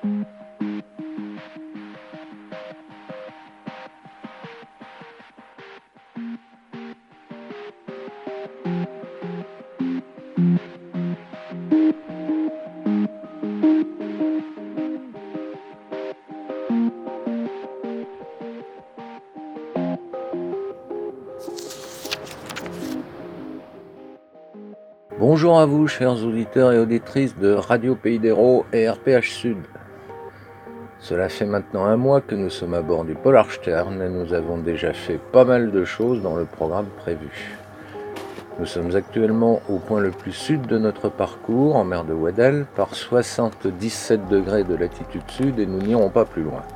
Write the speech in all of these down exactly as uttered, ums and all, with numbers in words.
Bonjour à vous, chers auditeurs et auditrices de Radio Pays d'Hérault et R P H Sud. Cela fait maintenant un mois que nous sommes à bord du Polarstern et nous avons déjà fait pas mal de choses dans le programme prévu. Nous sommes actuellement au point le plus sud de notre parcours, en mer de Weddell, par soixante-dix-sept degrés de latitude sud et nous n'irons pas plus loin.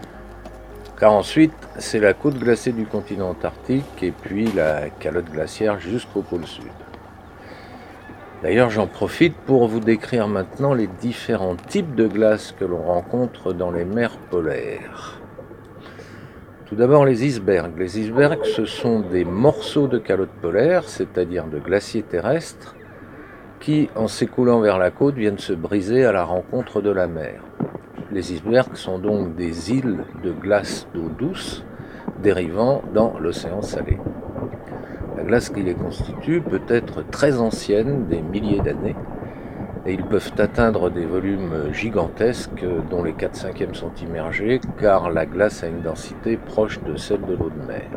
Car ensuite, c'est la côte glacée du continent antarctique et puis la calotte glaciaire jusqu'au pôle sud. D'ailleurs, j'en profite pour vous décrire maintenant les différents types de glace que l'on rencontre dans les mers polaires. Tout d'abord, les icebergs. Les icebergs, ce sont des morceaux de calotte polaire, c'est-à-dire de glaciers terrestres, qui, en s'écoulant vers la côte, viennent se briser à la rencontre de la mer. Les icebergs sont donc des îles de glace d'eau douce dérivant dans l'océan salé. La glace qui les constitue peut être très ancienne, des milliers d'années, et ils peuvent atteindre des volumes gigantesques dont les quatre cinquièmes sont immergés, car la glace a une densité proche de celle de l'eau de mer.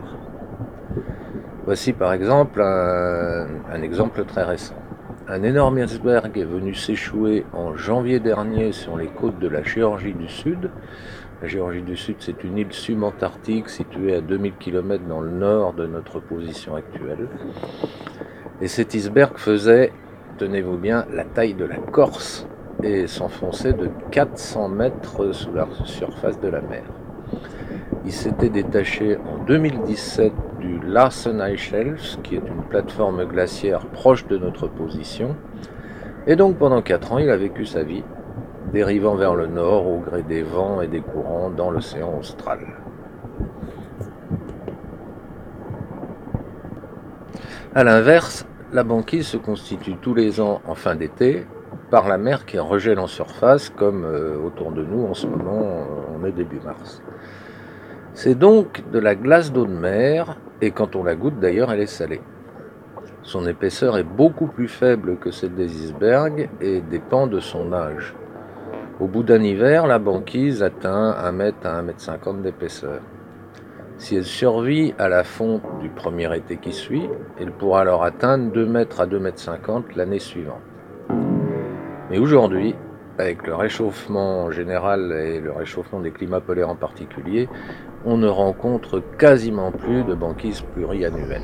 Voici par exemple un, un exemple très récent. Un énorme iceberg est venu s'échouer en janvier dernier sur les côtes de la Géorgie du Sud. La Géorgie du Sud, c'est une île subantarctique située à deux mille kilomètres dans le nord de notre position actuelle. Et cet iceberg faisait, tenez-vous bien, la taille de la Corse et s'enfonçait de quatre cents mètres sous la surface de la mer. Il s'était détaché en deux mille dix-sept du Larsen Ice Shelf, qui est une plateforme glaciaire proche de notre position. Et donc pendant quatre ans, il a vécu sa vie, dérivant vers le nord au gré des vents et des courants dans l'océan austral. A l'inverse, la banquise se constitue tous les ans en fin d'été par la mer qui regèle en surface, comme euh, autour de nous en ce moment, euh, on est début mars. C'est donc de la glace d'eau de mer, et quand on la goûte d'ailleurs, elle est salée. Son épaisseur est beaucoup plus faible que celle des icebergs et dépend de son âge. Au bout d'un hiver, la banquise atteint un mètre à un mètre cinquante d'épaisseur. Si elle survit à la fonte du premier été qui suit, elle pourra alors atteindre deux mètres à deux mètres cinquante l'année suivante. Mais aujourd'hui, avec le réchauffement général et le réchauffement des climats polaires en particulier, on ne rencontre quasiment plus de banquise pluriannuelle.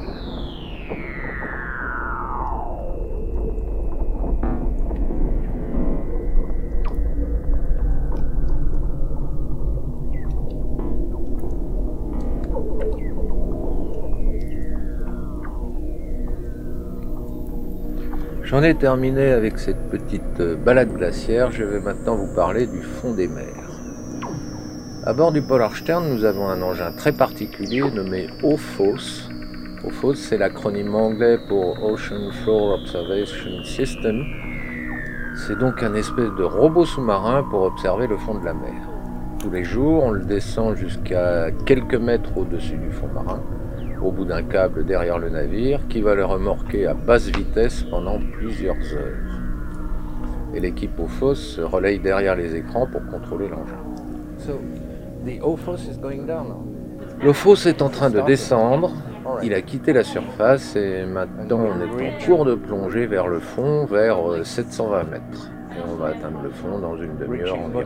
J'en ai terminé avec cette petite balade glaciaire, je vais maintenant vous parler du fond des mers. À bord du Polarstern, nous avons un engin très particulier nommé O F O S. O F O S, c'est l'acronyme anglais pour Ocean Floor Observation System. C'est donc un espèce de robot sous-marin pour observer le fond de la mer. Tous les jours, on le descend jusqu'à quelques mètres au-dessus du fond marin, au bout d'un câble derrière le navire, qui va le remorquer à basse vitesse pendant plusieurs heures. Et l'équipe O F O S se relaye derrière les écrans pour contrôler l'engin. So, the O F O S is going down now. L'O F O S est en train de descendre, il a quitté la surface et maintenant on est en cours de plongée vers le fond, vers sept cent vingt mètres. Et on va atteindre le fond dans une demi-heure environ.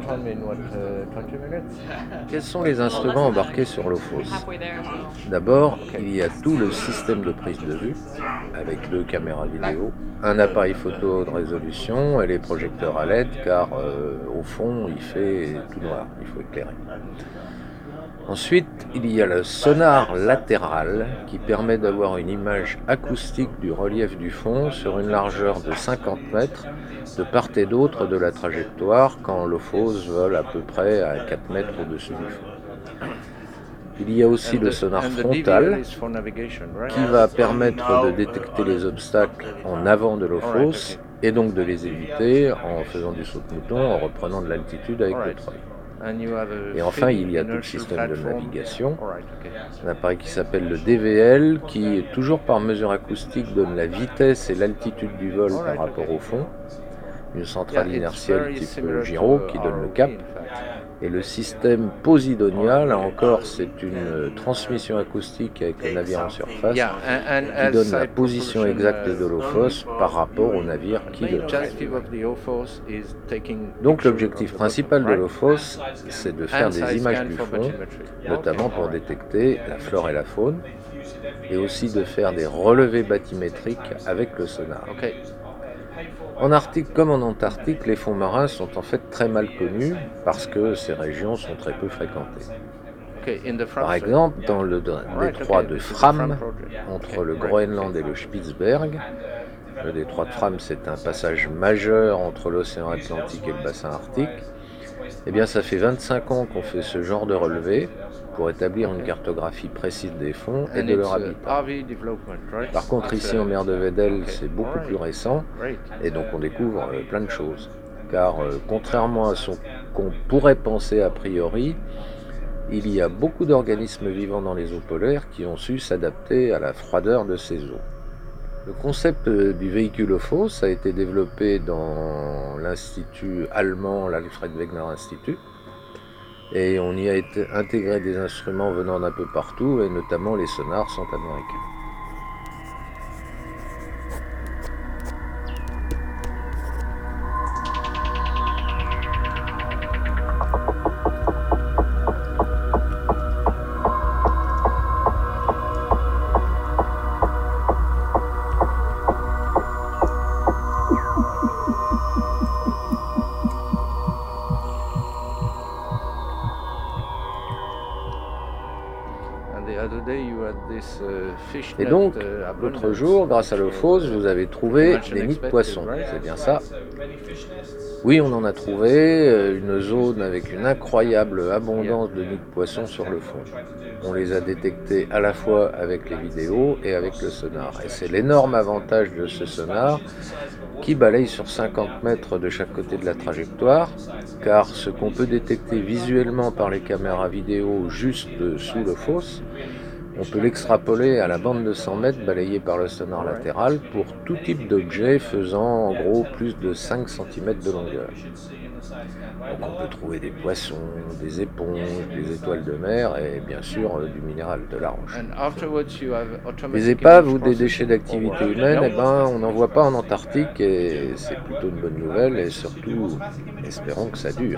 Quels sont les instruments embarqués sur l'O F O S ? D'abord, il y a tout le système de prise de vue, avec deux caméras vidéo, un appareil photo de résolution et les projecteurs à L E D, car euh, au fond, il fait tout noir, il faut éclairer. Ensuite, il y a le sonar latéral qui permet d'avoir une image acoustique du relief du fond sur une largeur de cinquante mètres de part et d'autre de la trajectoire quand l'O F O S vole à peu près à quatre mètres au-dessus du fond. Il y a aussi le sonar frontal qui va permettre de détecter les obstacles en avant de l'O F O S et donc de les éviter en faisant du saut de mouton, en reprenant de l'altitude avec le treuil. Et enfin, il y a tout le système de navigation, un appareil qui s'appelle le D V L, qui, toujours par mesure acoustique, donne la vitesse et l'altitude du vol par rapport au fond, une centrale inertielle type gyro qui donne le cap, et le système Posidonia, là encore, c'est une transmission acoustique avec le navire en surface qui donne la position exacte de l'Ophos par rapport au navire qui le traîne. Donc l'objectif principal de l'Ophos, c'est de faire des images du fond, notamment pour détecter la flore et la faune, et aussi de faire des relevés bathymétriques avec le sonar. En Arctique comme en Antarctique, les fonds marins sont en fait très mal connus parce que ces régions sont très peu fréquentées. Par exemple, dans le détroit de Fram, entre le Groenland et le Spitzberg, le détroit de Fram, c'est un passage majeur entre l'océan Atlantique et le bassin arctique, eh bien ça fait vingt-cinq ans qu'on fait ce genre de relevé pour établir une cartographie précise des fonds et de leur habitat. Par contre, ici en mer de Weddell, c'est beaucoup plus récent, et donc on découvre euh, plein de choses. Car euh, contrairement à ce qu'on pourrait penser a priori, il y a beaucoup d'organismes vivants dans les eaux polaires qui ont su s'adapter à la froideur de ces eaux. Le concept du véhicule Ophos a été développé dans l'institut allemand, l'Alfred Wegener Institut, et on y a été intégré des instruments venant d'un peu partout, et notamment les sonars sont américains. Et donc, l'autre jour, grâce à l'Ophos, vous avez trouvé des nids de poissons, c'est bien ça? Oui, on en a trouvé, une zone avec une incroyable abondance de nids de poissons sur le fond. On les a détectés à la fois avec les vidéos et avec le sonar. Et c'est l'énorme avantage de ce sonar qui balaye sur cinquante mètres de chaque côté de la trajectoire, car ce qu'on peut détecter visuellement par les caméras vidéo juste sous l'Ophos, on peut l'extrapoler à la bande de cent mètres balayée par le sonar latéral pour tout type d'objet faisant en gros plus de cinq centimètres de longueur. Donc on peut trouver des poissons, des éponges, des étoiles de mer et bien sûr du minéral, de la roche. Les épaves ou des déchets d'activité humaine, eh ben, on n'en voit pas en Antarctique et c'est plutôt une bonne nouvelle et surtout espérons que ça dure.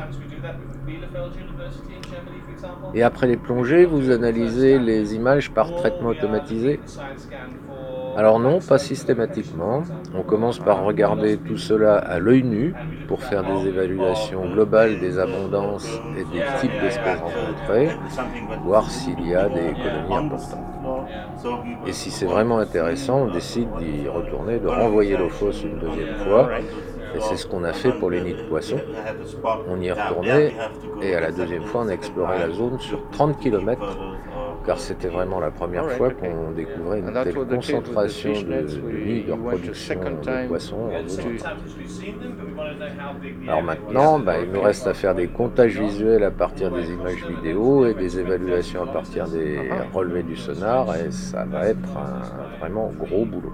Et après les plongées, vous analysez les images par traitement automatisé? Alors non, pas systématiquement. On commence par regarder tout cela à l'œil nu pour faire des évaluations globales des abondances et des types d'espèces rencontrées, voir s'il y a des colonies importantes. Et si c'est vraiment intéressant, on décide d'y retourner, de renvoyer l'Ophos une deuxième fois. Et c'est ce qu'on a fait pour les nids de poissons. On y est retourné et à la deuxième fois on a exploré la zone sur trente kilomètres, car c'était vraiment la première fois qu'on découvrait une telle concentration de, de nids de reproduction de poissons en zone arctique. Alors maintenant, bah, il nous reste à faire des comptages visuels à partir des images vidéo et des évaluations à partir des relevés du sonar, et ça va être un vraiment gros boulot.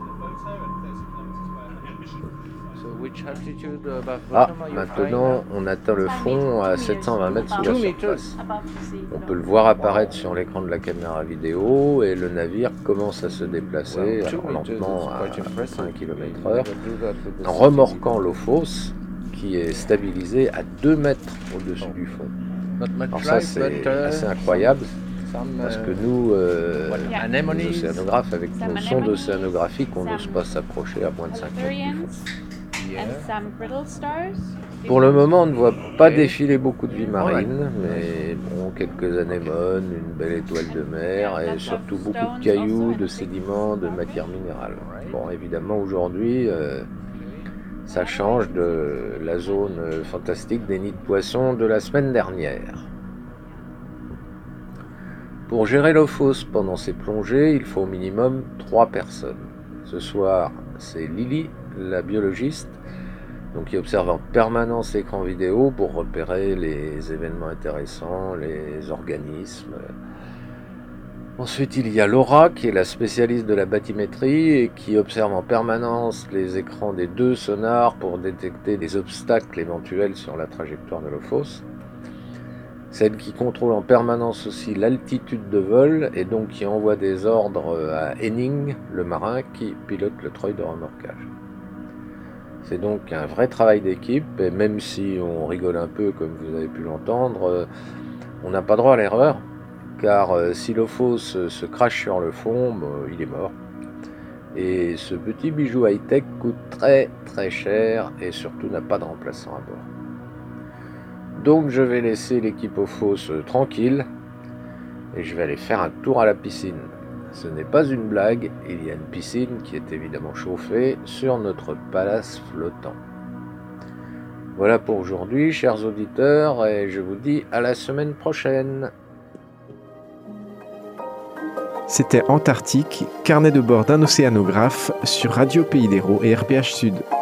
Ah, maintenant on atteint le fond à sept cent vingt mètres sous la surface. On peut le voir apparaître sur l'écran de la caméra vidéo et le navire commence à se déplacer alors, lentement à un kilomètre heure en remorquant l'Ophos qui est stabilisé à deux mètres au-dessus du fond. Alors ça c'est assez incroyable. Parce que nous, euh, les océanographes, avec nos sondes océanographiques, on n'ose pas s'approcher à moins de cinq mètres du fond. Pour le moment, on ne voit pas défiler beaucoup de vie marine, mais bon, quelques anémones, une belle étoile de mer et surtout beaucoup de cailloux, de sédiments, de matières minérales. Bon, évidemment, aujourd'hui, euh, ça change de la zone fantastique des nids de poissons de la semaine dernière. Pour gérer l'Ophos pendant ces plongées, il faut au minimum trois personnes. Ce soir, c'est Lily, la biologiste, donc qui observe en permanence l'écran vidéo pour repérer les événements intéressants, les organismes. Ensuite, il y a Laura, qui est la spécialiste de la bathymétrie et qui observe en permanence les écrans des deux sonars pour détecter des obstacles éventuels sur la trajectoire de l'Ophos. Celle qui contrôle en permanence aussi l'altitude de vol et donc qui envoie des ordres à Henning, le marin, qui pilote le treuil de remorquage. C'est donc un vrai travail d'équipe, et même si on rigole un peu, comme vous avez pu l'entendre, on n'a pas droit à l'erreur. Car euh, si l'Ophos se, se crache sur le fond, bah, il est mort. Et ce petit bijou high-tech coûte très très cher et surtout n'a pas de remplaçant à bord. Donc je vais laisser l'équipe Ophos euh, tranquille et je vais aller faire un tour à la piscine. Ce n'est pas une blague, il y a une piscine qui est évidemment chauffée sur notre palace flottant. Voilà pour aujourd'hui, chers auditeurs, et je vous dis à la semaine prochaine. C'était Antarctique, carnet de bord d'un océanographe sur Radio Pays d'Hérault et R P H Sud.